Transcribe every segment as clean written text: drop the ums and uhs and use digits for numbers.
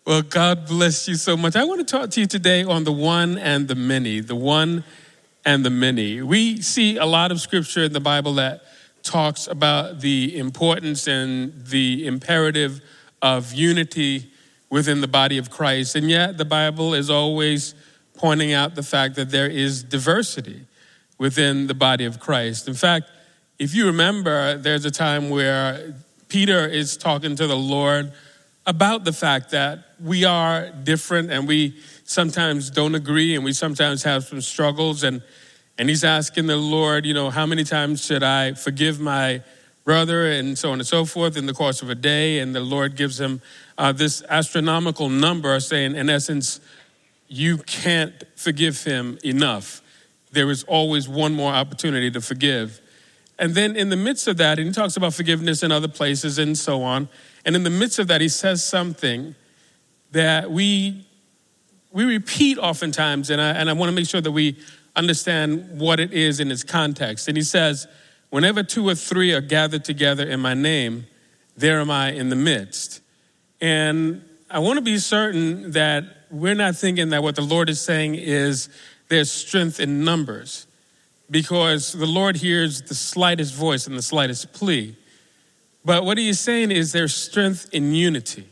Well, God bless you so much. I want to talk to you today on the one and the many, the one and the many. We see a lot of scripture in the Bible that talks about the importance and the imperative of unity within the body of Christ. And yet the Bible is always pointing out the fact that there is diversity within the body of Christ. In fact, if you remember, there's a time where Peter is talking to the Lord about the fact that we are different and we sometimes don't agree and we sometimes have some struggles. And he's asking the Lord, how many times should I forgive my brother and so on and so forth in the course of a day? And the Lord gives him this astronomical number saying, in essence, you can't forgive him enough. There is always one more opportunity to forgive. And then in the midst of that, and he talks about forgiveness in other places and so on. And in the midst of that, he says something that we repeat oftentimes, and I want to make sure that we understand what it is in its context. And he says, whenever 2 or 3 are gathered together in my name, there am I in the midst. And I want to be certain that we're not thinking that what the Lord is saying is there's strength in numbers, because the Lord hears the slightest voice and the slightest plea. But what he is saying is there's strength in unity.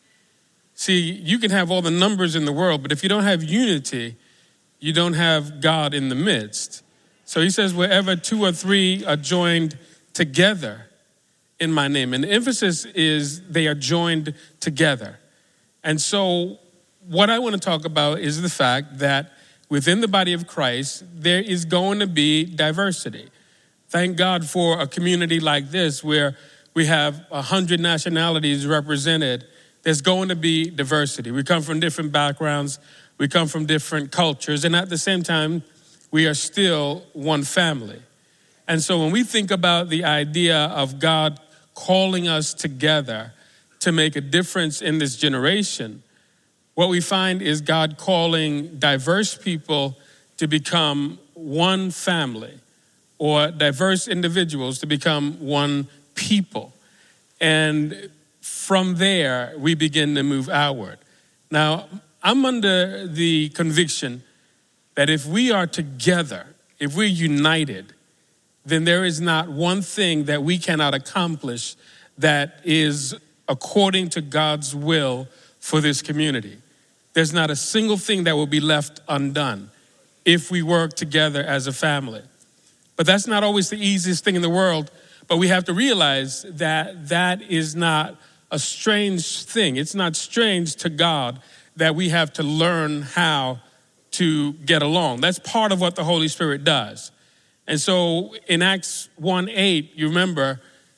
See, you can have all the numbers in the world, but if you don't have unity, you don't have God in the midst. So he says, wherever 2 or 3 are joined together in my name. And the emphasis is they are joined together. And so what I want to talk about is the fact that within the body of Christ, there is going to be diversity. Thank God for a community like this where we have 100 nationalities represented. There's going to be diversity. We come from different backgrounds. We come from different cultures. And at the same time, we are still one family. And so when we think about the idea of God calling us together to make a difference in this generation, what we find is God calling diverse people to become one family, or diverse individuals to become one people. And from there, we begin to move outward. Now, I'm under the conviction that if we are together, if we're united, then there is not one thing that we cannot accomplish that is according to God's will for this community. There's not a single thing that will be left undone if we work together as a family. But that's not always the easiest thing in the world. But we have to realize that that is not a strange thing. It's not strange to God that we have to learn how to get along. That's part of what the Holy Spirit does. And so in Acts 1:8, you remember,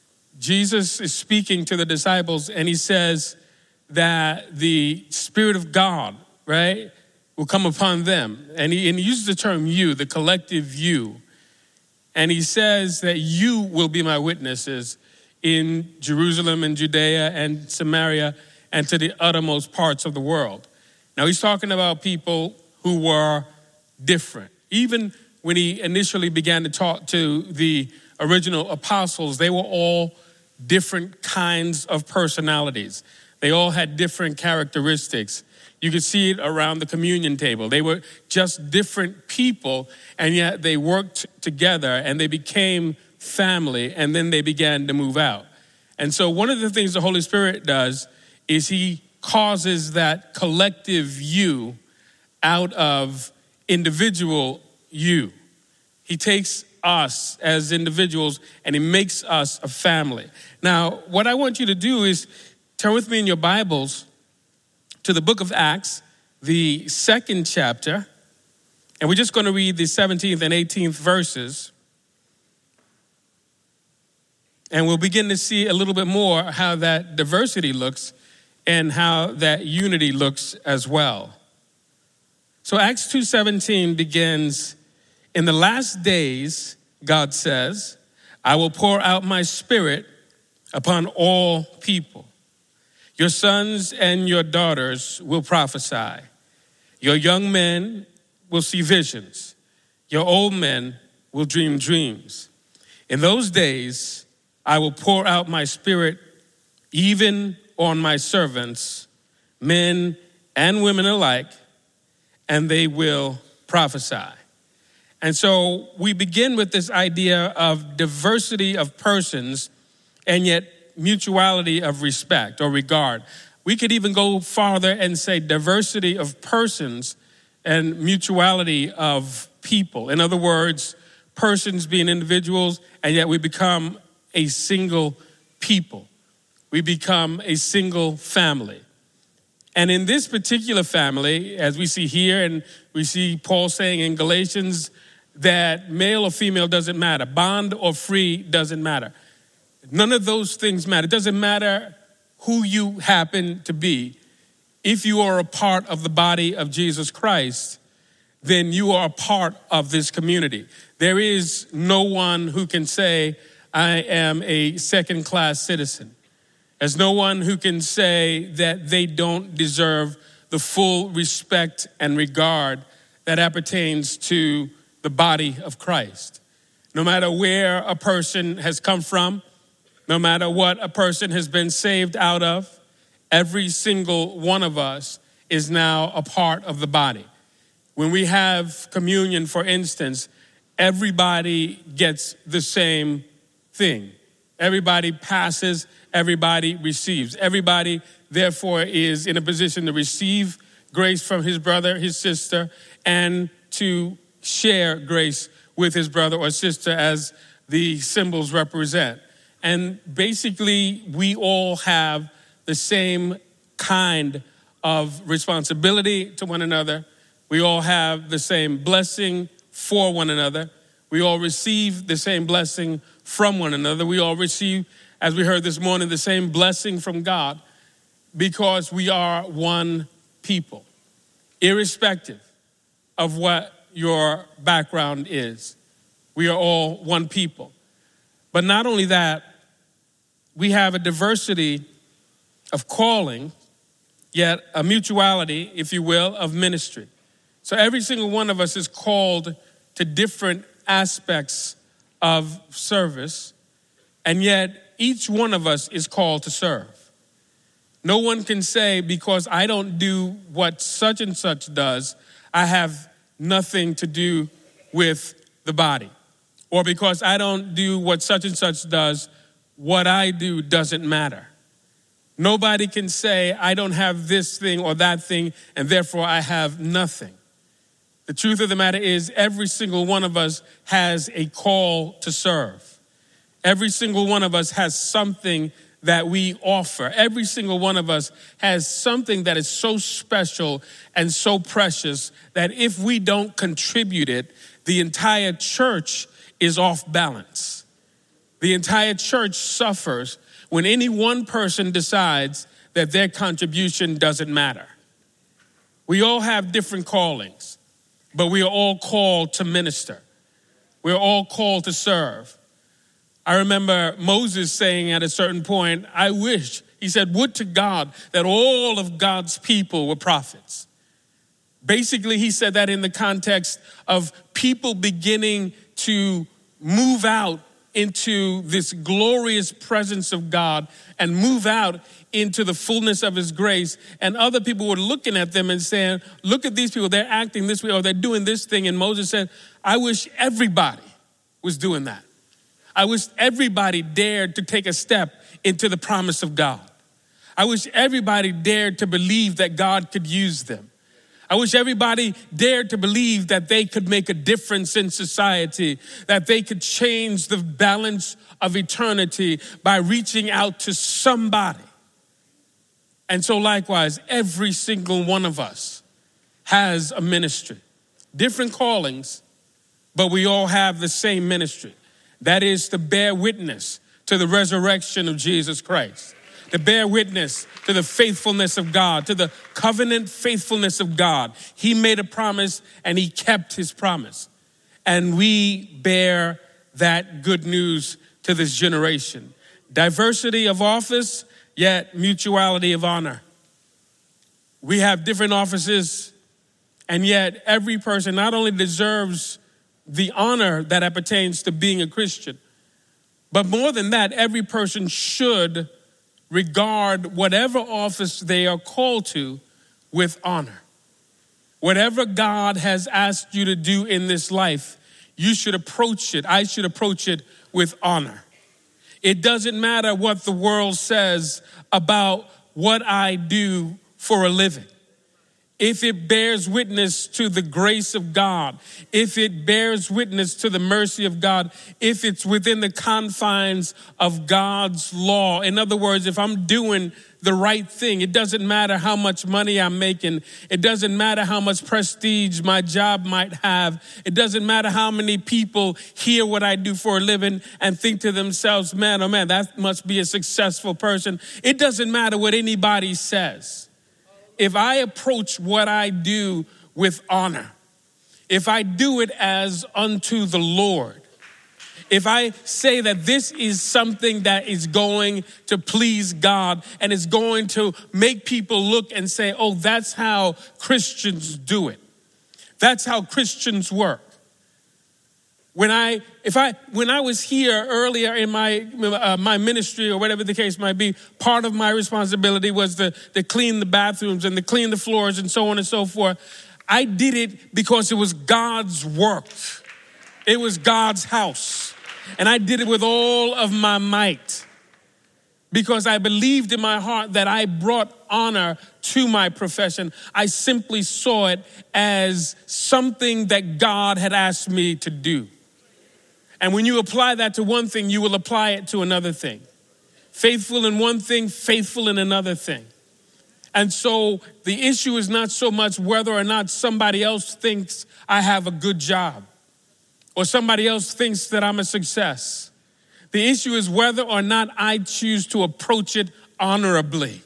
Jesus is speaking to the disciples and he says that the Spirit of God, right, will come upon them. And he uses the term you, the collective you. And he says that you will be my witnesses in Jerusalem and Judea and Samaria and to the uttermost parts of the world. Now he's talking about people who were different. Even when he initially began to talk to the original apostles, they were all different kinds of personalities. They all had different characteristics. You could see it around the communion table. They were just different people, and yet they worked together and they became family, and then they began to move out. And so one of the things the Holy Spirit does is he causes that collective you out of individual you. He takes us as individuals and he makes us a family. Now, what I want you to do is turn with me in your Bibles to the book of Acts, the 2nd chapter, and we're just going to read the 17th and 18th verses. And we'll begin to see a little bit more how that diversity looks and how that unity looks as well. So Acts 2:17 begins, in the last days, God says, I will pour out my spirit upon all people. Your sons and your daughters will prophesy. Your young men will see visions. Your old men will dream dreams. In those days, I will pour out my spirit even on my servants, men and women alike, and they will prophesy. And so we begin with this idea of diversity of persons and yet mutuality of respect or regard. We could even go farther and say diversity of persons and mutuality of people. In other words, persons being individuals, and yet we become a single people. We become a single family. And in this particular family, as we see here, and we see Paul saying in Galatians that male or female doesn't matter, bond or free doesn't matter. None of those things matter. It doesn't matter who you happen to be. If you are a part of the body of Jesus Christ, then you are a part of this community. There is no one who can say, I am a second-class citizen. There's no one who can say that they don't deserve the full respect and regard that appertains to the body of Christ. No matter where a person has come from, no matter what a person has been saved out of, every single one of us is now a part of the body. When we have communion, for instance, everybody gets the same thing. Everybody passes, everybody receives. Everybody, therefore, is in a position to receive grace from his brother, his sister, and to share grace with his brother or sister as the symbols represent. And basically, we all have the same kind of responsibility to one another. We all have the same blessing for one another. We all receive the same blessing from one another. We all receive, as we heard this morning, the same blessing from God because we are one people, irrespective of what your background is. We are all one people. But not only that, we have a diversity of calling, yet a mutuality, if you will, of ministry. So every single one of us is called to different aspects of service, and yet each one of us is called to serve. No one can say, because I don't do what such and such does, I have nothing to do with the body. Or because I don't do what such and such does, what I do doesn't matter. Nobody can say, I don't have this thing or that thing, and therefore I have nothing. The truth of the matter is every single one of us has a call to serve. Every single one of us has something that we offer. Every single one of us has something that is so special and so precious that if we don't contribute it, the entire church is off balance. The entire church suffers when any one person decides that their contribution doesn't matter. We all have different callings, but we are all called to minister. We're all called to serve. I remember Moses saying at a certain point, I wish, he said, would to God that all of God's people were prophets. Basically, he said that in the context of people beginning to move out into this glorious presence of God and move out into the fullness of his grace. And other people were looking at them and saying, look at these people, they're acting this way or they're doing this thing. And Moses said, I wish everybody was doing that. I wish everybody dared to take a step into the promise of God. I wish everybody dared to believe that God could use them. I wish everybody dared to believe that they could make a difference in society, that they could change the balance of eternity by reaching out to somebody. And so likewise, every single one of us has a ministry, different callings, but we all have the same ministry. That is to bear witness to the resurrection of Jesus Christ, to bear witness to the faithfulness of God, to the covenant faithfulness of God. He made a promise and he kept his promise. And we bear that good news to this generation. Diversity of office, yet mutuality of honor. We have different offices, and yet every person not only deserves the honor that appertains to being a Christian, but more than that, every person should regard whatever office they are called to with honor. Whatever God has asked you to do in this life, you should approach it. I should approach it with honor. It doesn't matter what the world says about what I do for a living. If it bears witness to the grace of God, if it bears witness to the mercy of God, if it's within the confines of God's law. In other words, if I'm doing the right thing, it doesn't matter how much money I'm making. It doesn't matter how much prestige my job might have. It doesn't matter how many people hear what I do for a living and think to themselves, man, oh man, that must be a successful person. It doesn't matter what anybody says. If I approach what I do with honor, if I do it as unto the Lord, if I say that this is something that is going to please God and is going to make people look and say, oh, that's how Christians do it. That's how Christians work. When I was here earlier in my ministry or whatever the case might be, part of my responsibility was to clean the bathrooms and to clean the floors and so on and so forth. I did it because it was God's work. It was God's house. And I did it with all of my might because I believed in my heart that I brought honor to my profession. I simply saw it as something that God had asked me to do. And when you apply that to one thing, you will apply it to another thing. Faithful in one thing, faithful in another thing. And so the issue is not so much whether or not somebody else thinks I have a good job or somebody else thinks that I'm a success. The issue is whether or not I choose to approach it honorably.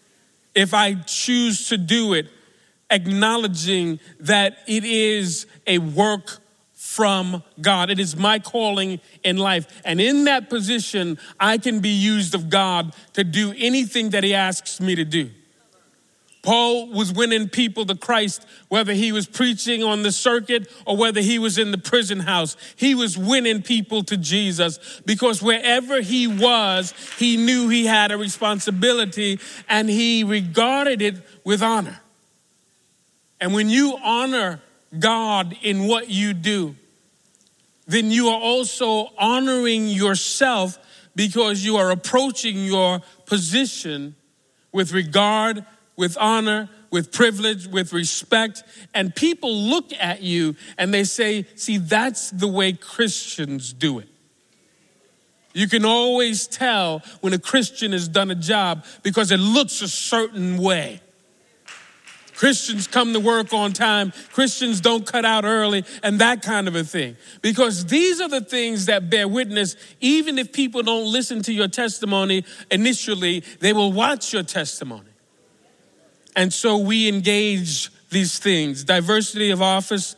If I choose to do it acknowledging that it is a work from God. It is my calling in life. And in that position, I can be used of God to do anything that he asks me to do. Paul was winning people to Christ, whether he was preaching on the circuit or whether he was in the prison house. He was winning people to Jesus because wherever he was, he knew he had a responsibility and he regarded it with honor. And when you honor God in what you do, then you are also honoring yourself because you are approaching your position with regard, with honor, with privilege, with respect. And people look at you and they say, see, that's the way Christians do it. You can always tell when a Christian has done a job because it looks a certain way. Christians come to work on time. Christians don't cut out early and that kind of a thing. Because these are the things that bear witness. Even if people don't listen to your testimony initially, they will watch your testimony. And so we engage these things. Diversity of office,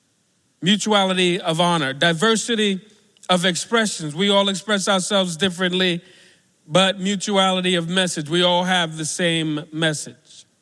mutuality of honor, diversity of expressions. We all express ourselves differently, but mutuality of message. We all have the same message.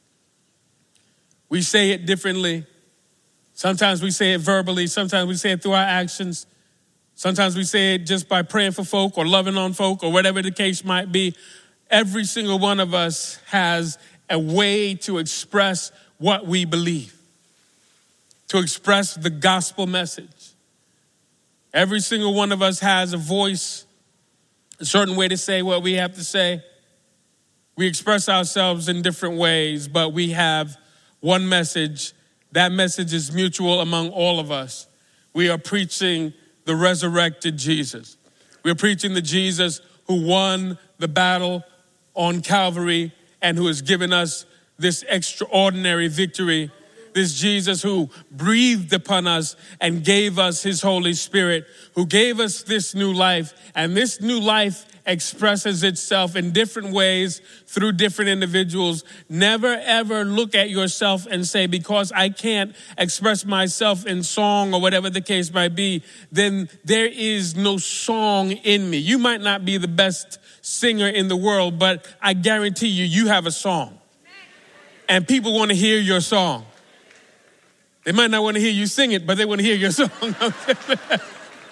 We say it differently. Sometimes we say it verbally. Sometimes we say it through our actions. Sometimes we say it just by praying for folk or loving on folk or whatever the case might be. Every single one of us has a way to express what we believe, to express the gospel message. Every single one of us has a voice, a certain way to say what we have to say. We express ourselves in different ways, but we have one message. That message is mutual among all of us. We are preaching the resurrected Jesus. We're preaching the Jesus who won the battle on Calvary and who has given us this extraordinary victory. This Jesus who breathed upon us and gave us his Holy Spirit, who gave us this new life. And this new life expresses itself in different ways through different individuals. Never ever look at yourself and say, because I can't express myself in song or whatever the case might be, then there is no song in me. You might not be the best singer in the world, but I guarantee you, you have a song. And people want to hear your song. They might not want to hear you sing it, but they want to hear your song.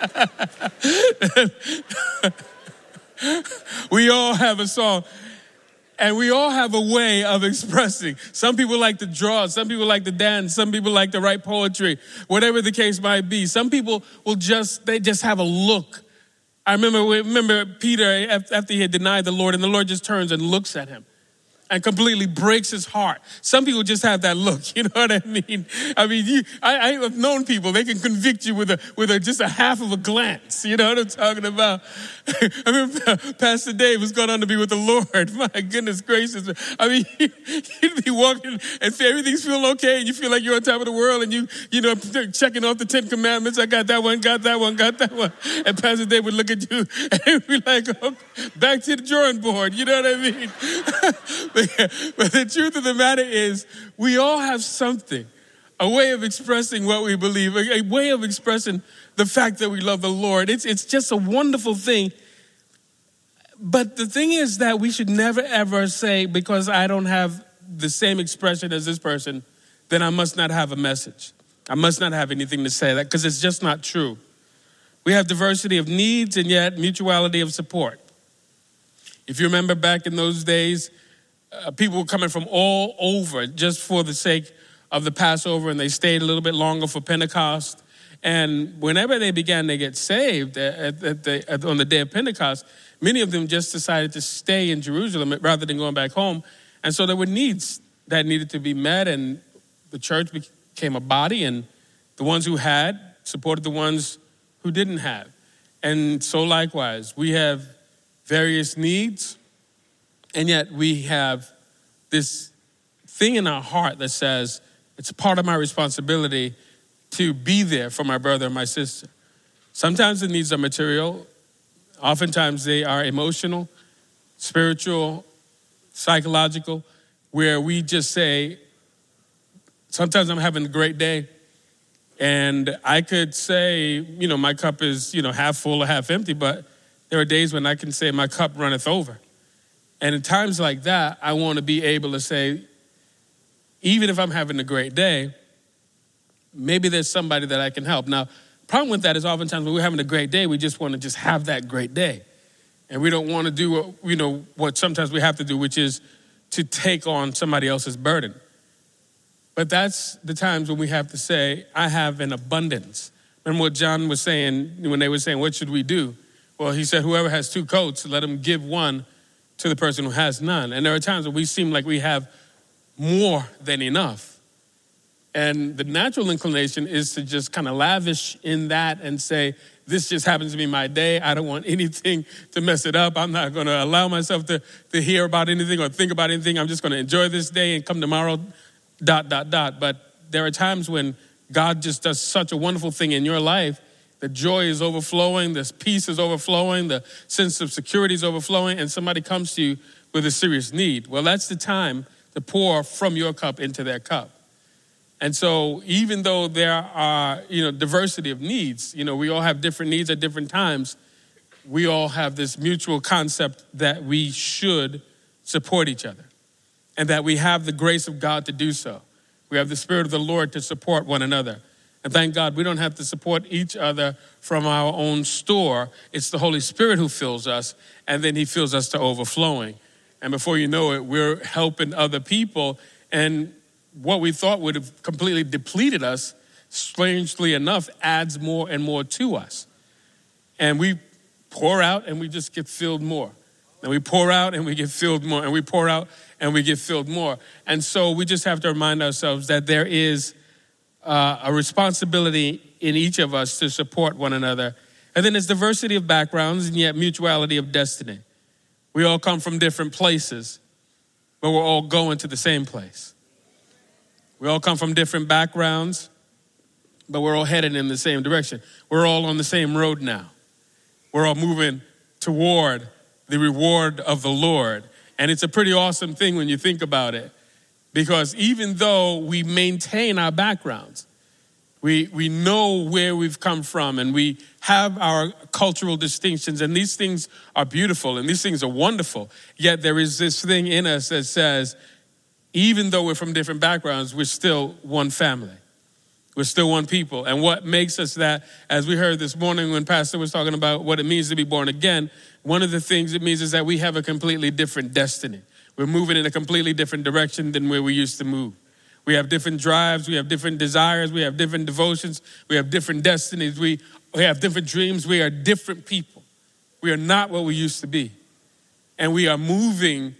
We all have a song. And we all have a way of expressing. Some people like to draw. Some people like to dance. Some people like to write poetry, whatever the case might be. Some people they just have a look. I remember Peter after he had denied the Lord, and the Lord just turns and looks at him and completely breaks his heart. Some people just have that look, you know what I mean? I have known people, they can convict you with just a half of a glance, you know what I'm talking about? I remember Pastor Dave was going on to be with the Lord. My goodness gracious. He'd be walking and say everything's feeling okay, and you feel like you're on top of the world, and you know, checking off the 10 commandments. I got that one, got that one, got that one. And Pastor Dave would look at you and he'd be like, oh, back to the drawing board, you know what I mean? But the truth of the matter is, we all have something, a way of expressing what we believe, a way of expressing the fact that we love the Lord. It's just a wonderful thing. But the thing is that we should never, ever say, because I don't have the same expression as this person, then I must not have a message. I must not have anything to say, because it's just not true. We have diversity of needs and yet mutuality of support. If you remember back in those days, people were coming from all over just for the sake of the Passover, and they stayed a little bit longer for Pentecost. And whenever they began to get saved on the day of Pentecost, many of them just decided to stay in Jerusalem rather than going back home. And so there were needs that needed to be met, and the church became a body, and the ones who had supported the ones who didn't have. And so likewise, we have various needs, and yet we have this thing in our heart that says, it's part of my responsibility to be there for my brother and my sister. Sometimes the needs are material. Oftentimes they are emotional, spiritual, psychological, where we just say, sometimes I'm having a great day, and I could say, you know, my cup is, you know, half full or half empty, but there are days when I can say my cup runneth over. And in times like that, I want to be able to say, even if I'm having a great day, maybe there's somebody that I can help. Now, the problem with that is oftentimes when we're having a great day, we just want to just have that great day. And we don't want to do what sometimes we have to do, which is to take on somebody else's burden. But that's the times when we have to say, I have an abundance. Remember what John was saying when they were saying, what should we do? Well, he said, whoever has 2 coats, let him give one to the person who has none. And there are times when we seem like we have more than enough. And the natural inclination is to just kind of lavish in that and say, this just happens to be my day. I don't want anything to mess it up. I'm not going to allow myself to hear about anything or think about anything. I'm just going to enjoy this day and come tomorrow, ... But there are times when God just does such a wonderful thing in your life. The joy is overflowing, the peace is overflowing, the sense of security is overflowing, and somebody comes to you with a serious need. Well, that's the time to pour from your cup into their cup. And so even though there are, diversity of needs, we all have different needs at different times, we all have this mutual concept that we should support each other and that we have the grace of God to do so. We have the Spirit of the Lord to support one another. And thank God we don't have to support each other from our own store. It's the Holy Spirit who fills us, and then he fills us to overflowing. And before you know it, we're helping other people, and what we thought would have completely depleted us, strangely enough, adds more and more to us. And we pour out and we just get filled more. And we pour out and we get filled more. And we pour out and we get filled more. And so we just have to remind ourselves that there is a responsibility in each of us to support one another. And then there's diversity of backgrounds and yet mutuality of destiny. We all come from different places, but we're all going to the same place. We all come from different backgrounds, but we're all headed in the same direction. We're all on the same road now. We're all moving toward the reward of the Lord. And it's a pretty awesome thing when you think about it, because even though we maintain our backgrounds, we know where we've come from, and we have our cultural distinctions, and these things are beautiful and these things are wonderful. Yet there is this thing in us that says, even though we're from different backgrounds, we're still one family. We're still one people. And what makes us that, as we heard this morning when Pastor was talking about what it means to be born again, one of the things it means is that we have a completely different destiny. We're moving in a completely different direction than where we used to move. We have different drives. We have different desires. We have different devotions. We have different destinies. We have different dreams. We are different people. We are not what we used to be. And we are moving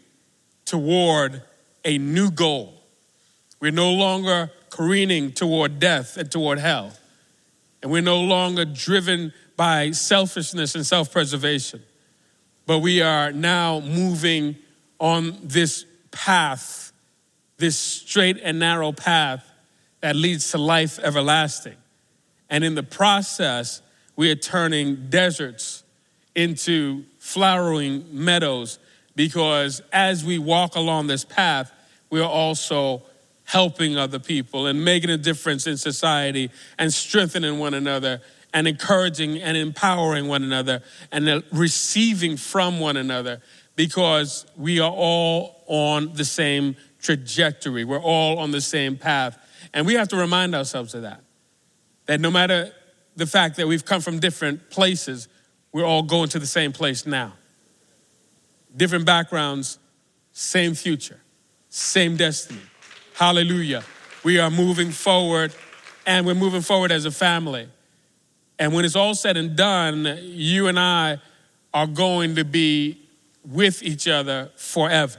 toward a new goal. We're no longer careening toward death and toward hell. And we're no longer driven by selfishness and self-preservation. But we are now moving on this path, this straight and narrow path that leads to life everlasting. And in the process, we are turning deserts into flowering meadows, because as we walk along this path, we are also helping other people and making a difference in society and strengthening one another and encouraging and empowering one another and receiving from one another, because we are all on the same trajectory. We're all on the same path. And we have to remind ourselves of that no matter the fact that we've come from different places, we're all going to the same place now. Different backgrounds, same future, same destiny. Hallelujah. We are moving forward, and we're moving forward as a family. And when it's all said and done, you and I are going to be with each other forever.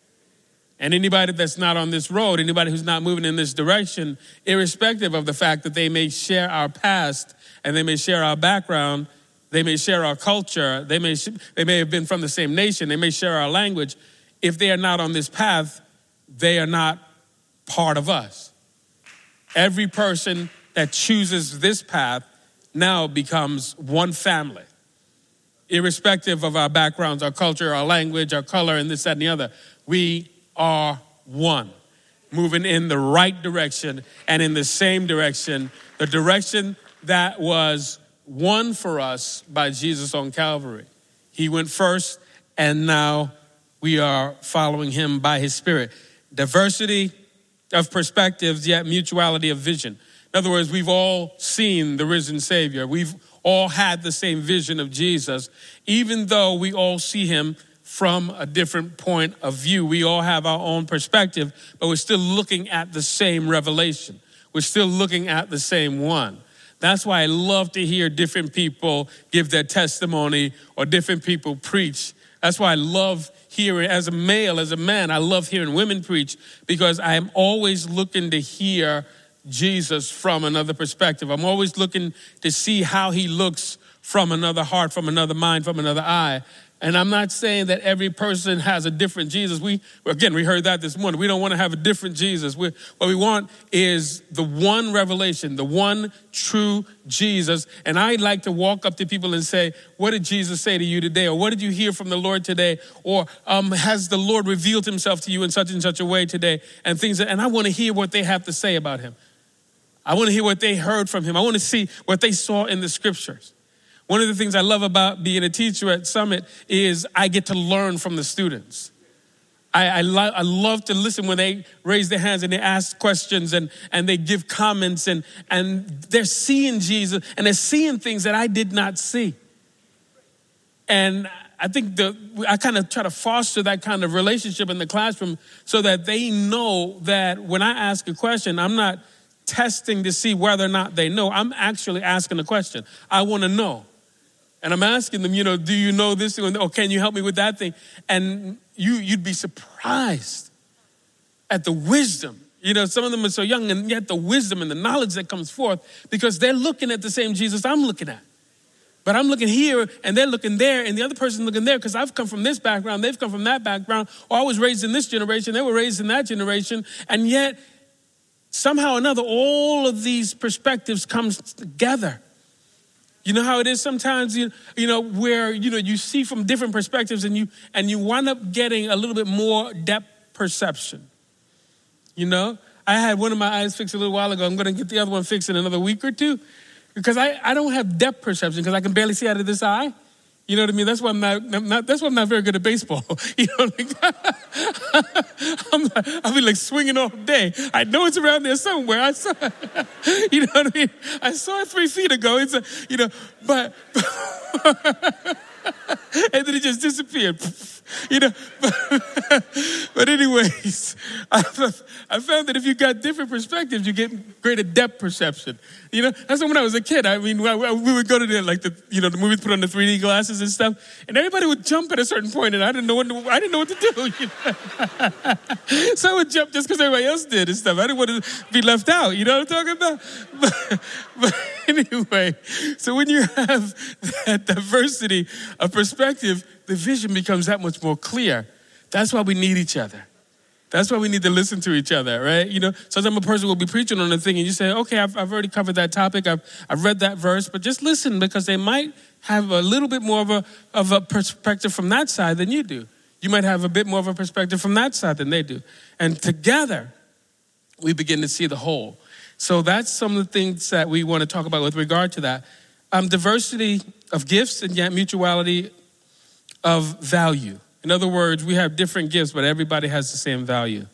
And anybody that's not on this road, anybody who's not moving in this direction, irrespective of the fact that they may share our past and they may share our background, they may share our culture, they may have been from the same nation, they may share our language. If they are not on this path, they are not part of us. Every person that chooses this path now becomes one family, irrespective of our backgrounds, our culture, our language, our color, and this, that, and the other. We are one, moving in the right direction and in the same direction, the direction that was won for us by Jesus on Calvary. He went first, and now we are following him by his Spirit. Diversity of perspectives, yet mutuality of vision. In other words, we've all seen the risen Savior. We've all had the same vision of Jesus, even though we all see him from a different point of view. We all have our own perspective, but we're still looking at the same revelation. We're still looking at the same one. That's why I love to hear different people give their testimony or different people preach. That's why I love hearing, as a male, as a man, I love hearing women preach, because I am always looking to hear Jesus from another perspective. I'm always looking to see how he looks from another heart, from another mind, from another eye. And I'm not saying that every person has a different Jesus. We heard that this morning. We don't want to have a different Jesus. What we want is the one revelation, the one true Jesus. And I like to walk up to people and say, what did Jesus say to you today? Or what did you hear from the Lord today? Or has the Lord revealed himself to you in such and such a way today? And I want to hear what they have to say about him. I want to hear what they heard from him. I want to see what they saw in the scriptures. One of the things I love about being a teacher at Summit is I get to learn from the students. I love to listen when they raise their hands and they ask questions and they give comments and they're seeing Jesus and they're seeing things that I did not see. And I think I kind of try to foster that kind of relationship in the classroom so that they know that when I ask a question, I'm not testing to see whether or not they know. I'm actually asking a question. I want to know. And I'm asking them, do you know this thing? Or can you help me with that thing? And you'd be surprised at the wisdom. Some of them are so young, and yet the wisdom and the knowledge that comes forth, because they're looking at the same Jesus I'm looking at. But I'm looking here, and they're looking there, and the other person's looking there, because I've come from this background, they've come from that background, or I was raised in this generation, they were raised in that generation, and yet somehow or another, all of these perspectives come together. You know how it is sometimes, where, you see from different perspectives and you wind up getting a little bit more depth perception. I had one of my eyes fixed a little while ago. I'm going to get the other one fixed in another week or two, because I don't have depth perception, because I can barely see out of this eye. You know what I mean? That's why I'm not very good at baseball. I'll be like swinging all day. I know it's around there somewhere. I saw, you know what I mean? I saw it 3 feet ago. But And then it just disappeared. You know, but anyways, I found that if you got different perspectives, you get greater depth perception. You know, that's when I was a kid. I mean, we would go to the movies, put on the 3D glasses and stuff, and everybody would jump at a certain point, and I didn't know what to do. You know? So I would jump just because everybody else did and stuff. I didn't want to be left out. You know what I'm talking about? But anyway, so when you have that diversity of perspective, the vision becomes that much more clear. That's why we need each other. That's why we need to listen to each other, right? You know, sometimes a person will be preaching on a thing and you say, okay, I've already covered that topic. I've read that verse, but just listen because they might have a little bit more of a perspective from that side than you do. You might have a bit more of a perspective from that side than they do. And together, we begin to see the whole. So that's some of the things that we want to talk about with regard to that. Diversity of gifts and yet mutuality of value. In other words, we have different gifts, but everybody has the same value.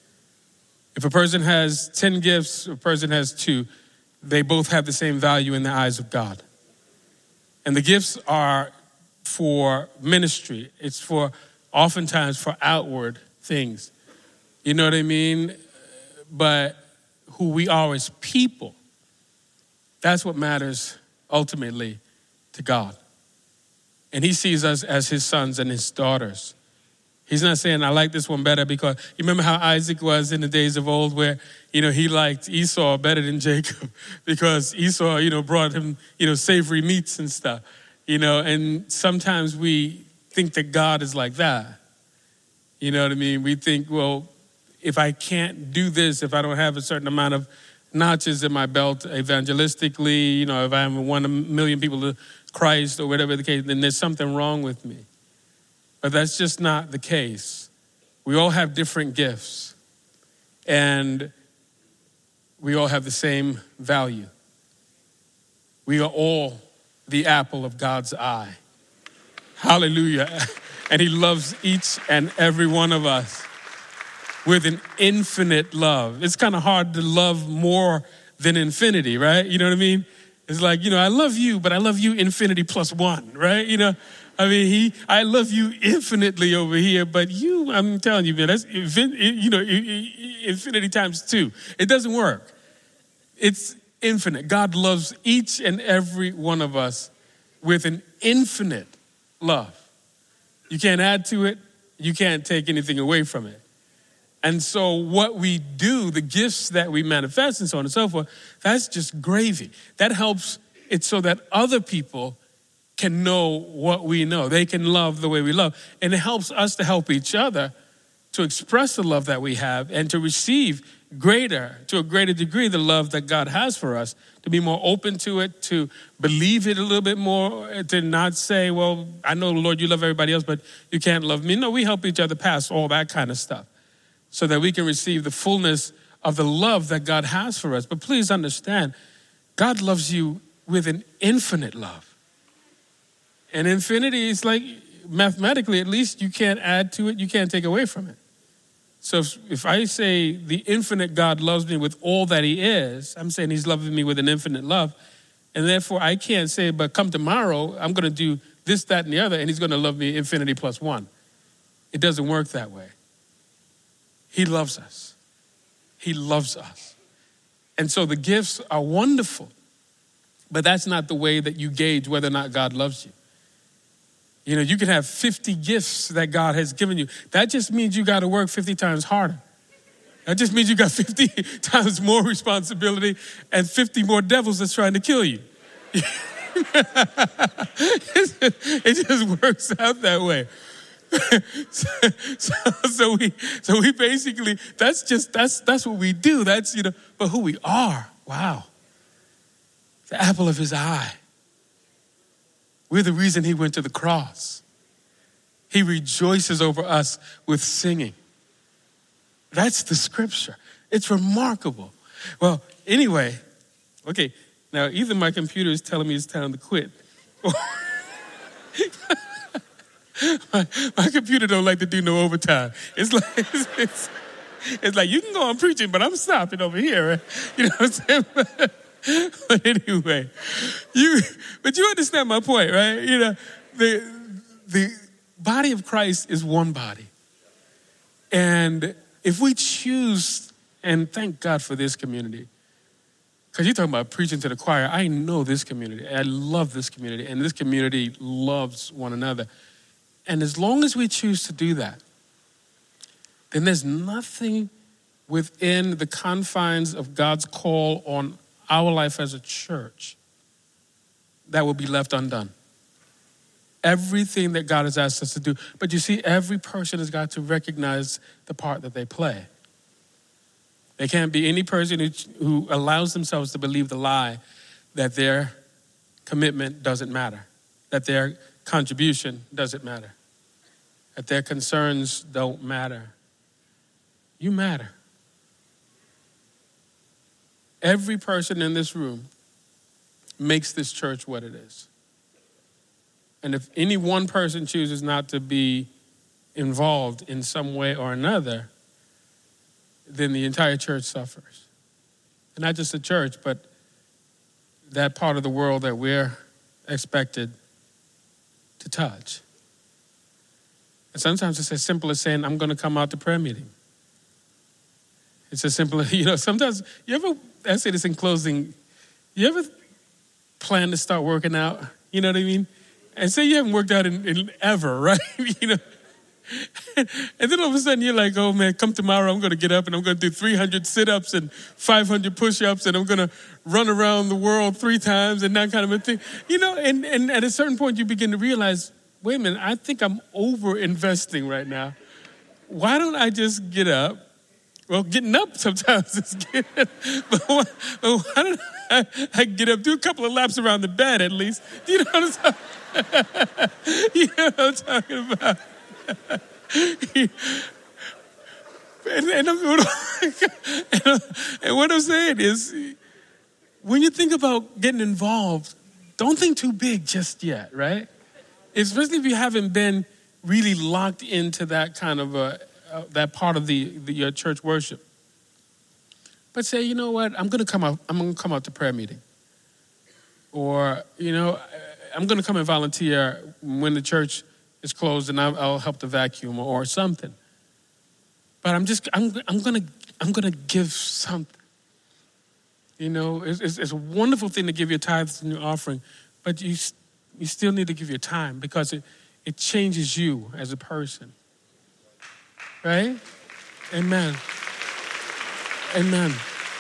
If a person has 10 gifts, a person has 2, they both have the same value in the eyes of God. And the gifts are for ministry. It's for oftentimes for outward things. You know what I mean? But who we are as people, that's what matters ultimately to God. And he sees us as his sons and his daughters. He's not saying, I like this one better because you remember how Isaac was in the days of old where, you know, he liked Esau better than Jacob because Esau, you know, brought him, you know, savory meats and stuff, you know, and sometimes we think that God is like that. You know what I mean? We think, well, if I can't do this, if I don't have a certain amount of notches in my belt evangelistically, you know, if I haven't won 1 million people to Christ or whatever the case, then there's something wrong with me. But that's just not the case. We all have different gifts and we all have the same value. We are all the apple of God's eye. Hallelujah. And he loves each and every one of us with an infinite love. It's kind of hard to love more than infinity, right? You know what I mean? It's like, you know, I love you, but I love you infinity plus 1, right? You know, I mean, I love you infinitely over here, but you, I'm telling you, man, that's, you know, infinity times 2. It doesn't work. It's infinite. God loves each and every one of us with an infinite love. You can't add to it. You can't take anything away from it. And so what we do, the gifts that we manifest and so on and so forth, that's just gravy. That helps it so that other people can know what we know. They can love the way we love. And it helps us to help each other to express the love that we have and to receive to a greater degree, the love that God has for us, to be more open to it, to believe it a little bit more, to not say, well, I know, Lord, you love everybody else, but you can't love me. No, we help each other past all that kind of stuff, so that we can receive the fullness of the love that God has for us. But please understand, God loves you with an infinite love. And infinity is like, mathematically at least, you can't add to it, you can't take away from it. So if I say the infinite God loves me with all that he is, I'm saying he's loving me with an infinite love. And therefore I can't say, but come tomorrow, I'm going to do this, that, and the other, and he's going to love me infinity plus 1. It doesn't work that way. He loves us. He loves us. And so the gifts are wonderful, but that's not the way that you gauge whether or not God loves you. You know, you can have 50 gifts that God has given you. That just means you got to work 50 times harder. That just means you got 50 times more responsibility and 50 more devils that's trying to kill you. It just works out that way. So we basically, that's what we do. That's, you know, but who we are, wow. The apple of his eye. We're the reason he went to the cross. He rejoices over us with singing. That's the scripture. It's remarkable. Well, anyway, okay, now either my computer is telling me it's time to quit. My computer don't like to do no overtime. It's like you can go on preaching, but I'm stopping over here. Right? You know what I'm saying? But anyway, you understand my point, right? You know, the body of Christ is one body. And if we choose, and thank God for this community, because you're talking about preaching to the choir. I know this community. I love this community. And this community loves one another. And as long as we choose to do that, then there's nothing within the confines of God's call on our life as a church that will be left undone. Everything that God has asked us to do. But you see, every person has got to recognize the part that they play. There can't be any person who allows themselves to believe the lie that their commitment doesn't matter, that their contribution doesn't matter, that their concerns don't matter. You matter. Every person in this room makes this church what it is. And if any one person chooses not to be involved in some way or another, then the entire church suffers. And not just the church, but that part of the world that we're expected to touch. And sometimes it's as simple as saying, I'm going to come out to prayer meeting. It's as simple as, sometimes, I say this in closing, you ever plan to start working out? You know what I mean? And say you haven't worked out in ever, right? And then all of a sudden you're like, oh man, come tomorrow, I'm going to get up and I'm going to do 300 sit-ups and 500 push-ups and I'm going to run around the world 3 times and that kind of a thing. And at a certain point you begin to realize, wait a minute, I think I'm over-investing right now. Why don't I just get up? Well, getting up sometimes is good, but why don't I get up, do a couple of laps around the bed at least? You know what I'm talking about? You know what I'm talking about? And what I'm saying is, when you think about getting involved, don't think too big just yet, right? Especially if you haven't been really locked into that kind of that part of your church worship. But say, you know what? I'm going to come out to prayer meeting, or I'm going to come and volunteer when the church is closed, and I'll help to vacuum or something. But I'm gonna give something. It's a wonderful thing to give your tithes and your offering, but you still need to give your time because it changes you as a person. Right? Amen. Amen.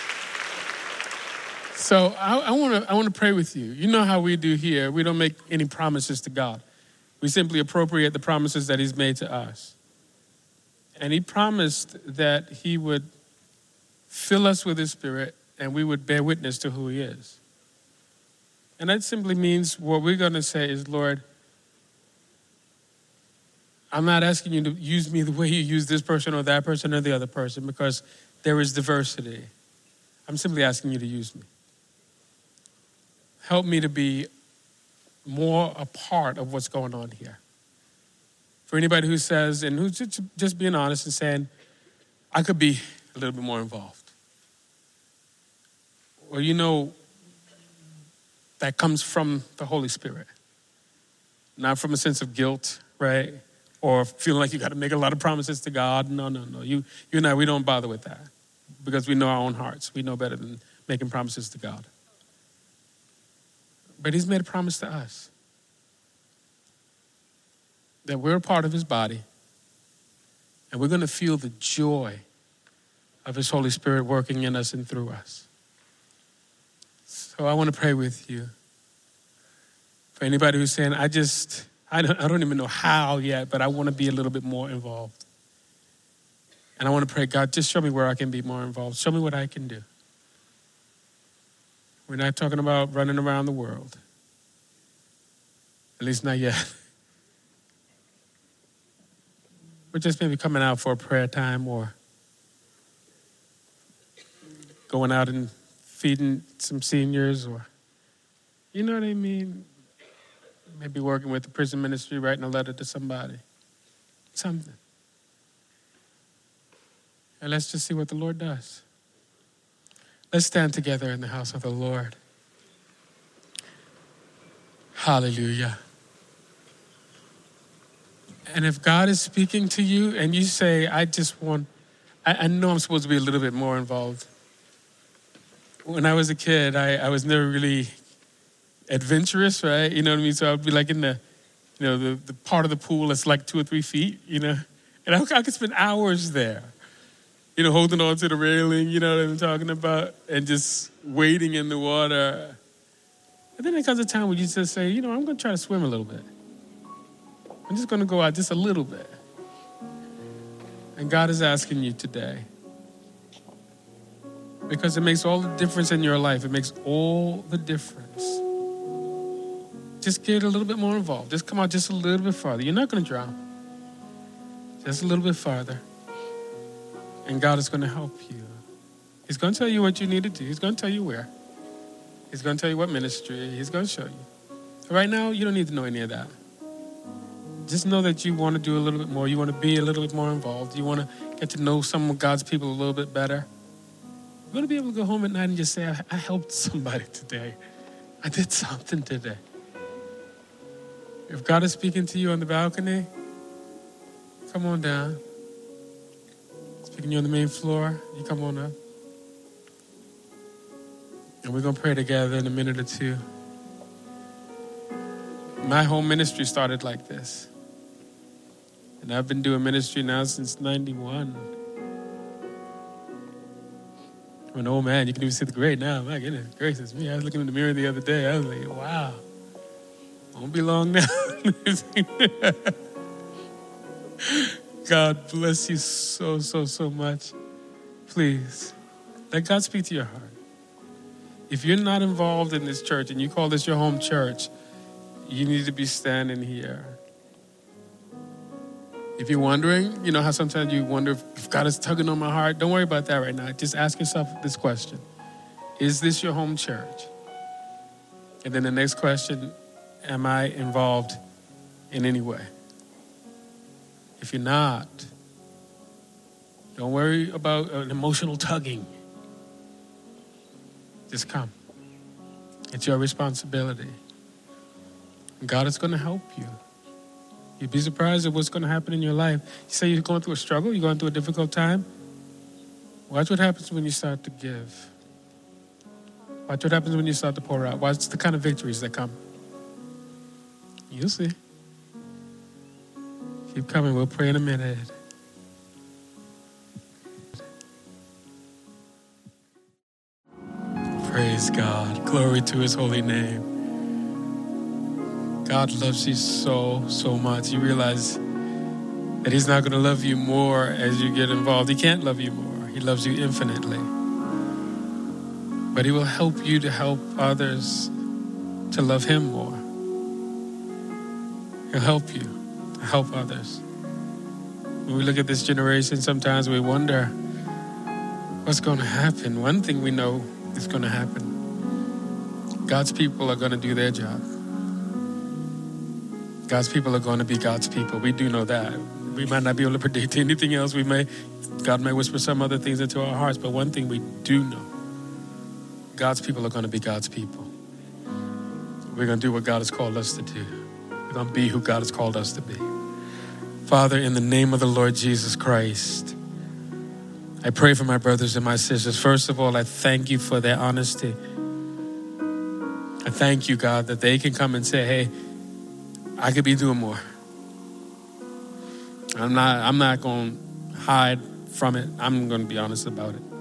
So I want to pray with you. You know how we do here. We don't make any promises to God. We simply appropriate the promises that he's made to us. And he promised that he would fill us with his spirit and we would bear witness to who he is. And that simply means what we're going to say is, Lord, I'm not asking you to use me the way you use this person or that person or the other person because there is diversity. I'm simply asking you to use me. Help me to be more a part of what's going on here. For anybody who says, and who's just being honest and saying, I could be a little bit more involved. Well, that comes from the Holy Spirit. Not from a sense of guilt, right? Or feeling like you got to make a lot of promises to God. No. You and I, we don't bother with that because we know our own hearts. We know better than making promises to God. But he's made a promise to us that we're a part of his body and we're going to feel the joy of his Holy Spirit working in us and through us. So I want to pray with you. For anybody who's saying, I don't even know how yet, but I want to be a little bit more involved. And I want to pray, God, just show me where I can be more involved. Show me what I can do. We're not talking about running around the world. At least not yet. We're just maybe coming out for a prayer time or going out and feeding some seniors or, you know what I mean? Maybe working with the prison ministry, writing a letter to somebody. Something. And let's just see what the Lord does. Let's stand together in the house of the Lord. Hallelujah. And if God is speaking to you and you say, I know I'm supposed to be a little bit more involved. When I was a kid, I was never really adventurous, right? You know what I mean? So I'd be like in the part of the pool that's like 2 or 3 feet, and I could spend hours there, holding on to the railing, you know what I'm talking about, and just wading in the water. And then there comes a time where you just say, I'm going to try to swim a little bit. I'm just going to go out just a little bit. And God is asking you today, because it makes all the difference in your life. It makes all the difference. Just get a little bit more involved. Just come out just a little bit farther. You're not going to drown. Just a little bit farther. And God is going to help you. He's going to tell you what you need to do. He's going to tell you where. He's going to tell you what ministry. He's going to show you. Right now, you don't need to know any of that. Just know that you want to do a little bit more. You want to be a little bit more involved. You want to get to know some of God's people a little bit better. You're going to be able to go home at night and just say, I helped somebody today. I did something today. If God is speaking to you on the balcony, come on down. Speaking to you on the main floor, you come on up. And we're going to pray together in a minute or two. My whole ministry started like this. And I've been doing ministry now since 91. I'm an old man. You can even see the gray now. My goodness gracious me. I was looking in the mirror the other day. I was like, wow. Won't be long now. God bless you so, so, so much. Please, let God speak to your heart. If you're not involved in this church and you call this your home church, you need to be standing here. If you're wondering, how sometimes you wonder if God is tugging on my heart, don't worry about that right now. Just ask yourself this question. Is this your home church? And then the next question, am I involved in any way? If you're not, don't worry about an emotional tugging. Just come. It's your responsibility. God is going to help you. You'd be surprised at what's going to happen in your life. You say you're going through a struggle, you're going through a difficult time. Watch what happens when you start to give. Watch what happens when you start to pour out. Watch the kind of victories that come. You'll see. Keep coming. We'll pray in a minute. Praise God. Glory to his holy name. God loves you so, so much. You realize that he's not going to love you more as you get involved. He can't love you more. He loves you infinitely. But he will help you to help others to love him more. He'll help you to help others. When we look at this generation, sometimes we wonder what's going to happen. One thing we know is going to happen. God's people are going to do their job. God's people are going to be God's people. We do know that. We might not be able to predict anything else. God may whisper some other things into our hearts, but one thing we do know, God's people are going to be God's people. We're going to do what God has called us to do. We're going to be who God has called us to be. Father, in the name of the Lord Jesus Christ, I pray for my brothers and my sisters. First of all, I thank you for their honesty. I thank you, God, that they can come and say, hey, I could be doing more. I'm not going to hide from it. I'm going to be honest about it.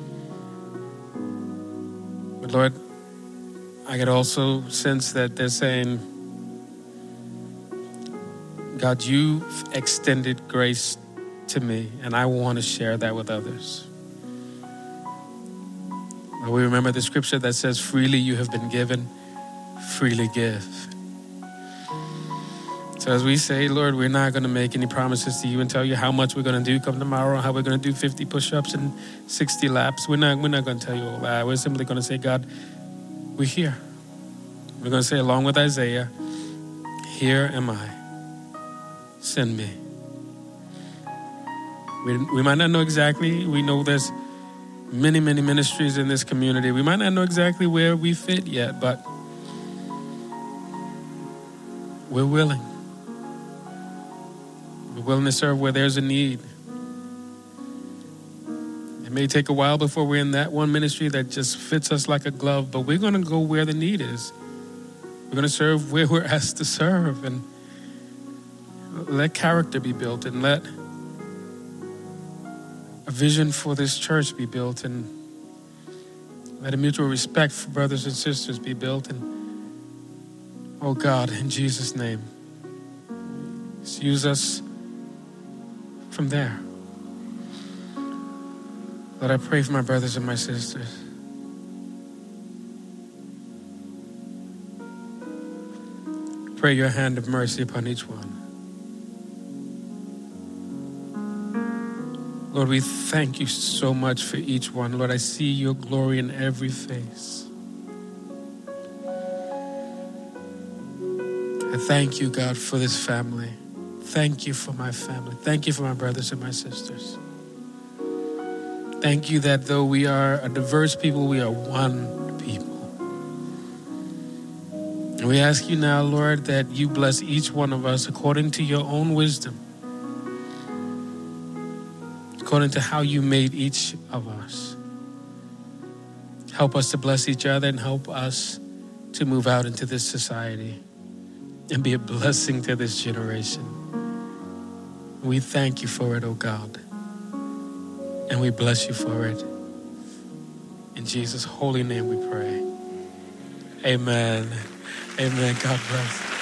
But Lord, I could also sense that they're saying, God, you've extended grace to me, and I want to share that with others. But we remember the scripture that says, freely you have been given, freely give. So as we say, Lord, we're not going to make any promises to you and tell you how much we're going to do come tomorrow, how we're going to do 50 push-ups and 60 laps. We're not going to tell you all that. We're simply going to say, God, we're here. We're going to say, along with Isaiah, here am I. Send me. We might not know exactly. We know there's many, many ministries in this community. We might not know exactly where we fit yet, but we're willing. willing to serve where there's a need. It may take a while before we're in that one ministry that just fits us like a glove, but we're going to go where the need is. We're going to serve where we're asked to serve, and let character be built, and let a vision for this church be built, and let a mutual respect for brothers and sisters be built. And oh God, in Jesus' name, just use us from there. Lord, I pray for my brothers and my sisters. Pray your hand of mercy upon each one. Lord, we thank you so much for each one. Lord, I see your glory in every face. I thank you, God, for this family. Thank you for my family. Thank you for my brothers and my sisters. Thank you that though we are a diverse people, we are one people. And we ask you now, Lord, that you bless each one of us according to your own wisdom, according to how you made each of us. Help us to bless each other and help us to move out into this society and be a blessing to this generation. We thank you for it, oh God. And we bless you for it. In Jesus' holy name we pray. Amen. Amen. God bless.